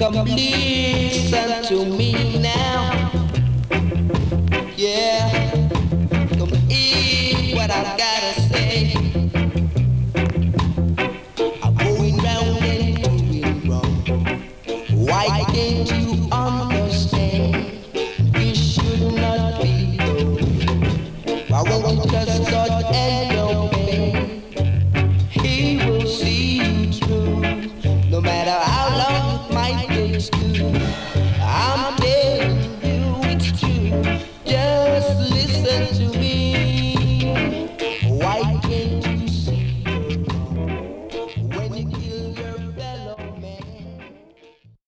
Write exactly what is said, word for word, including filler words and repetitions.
Come listen to me now. Yeah. Come hear what I gotta say. I'm going round and doing wrong. Why can't you understand? This should not be. Why won't you just start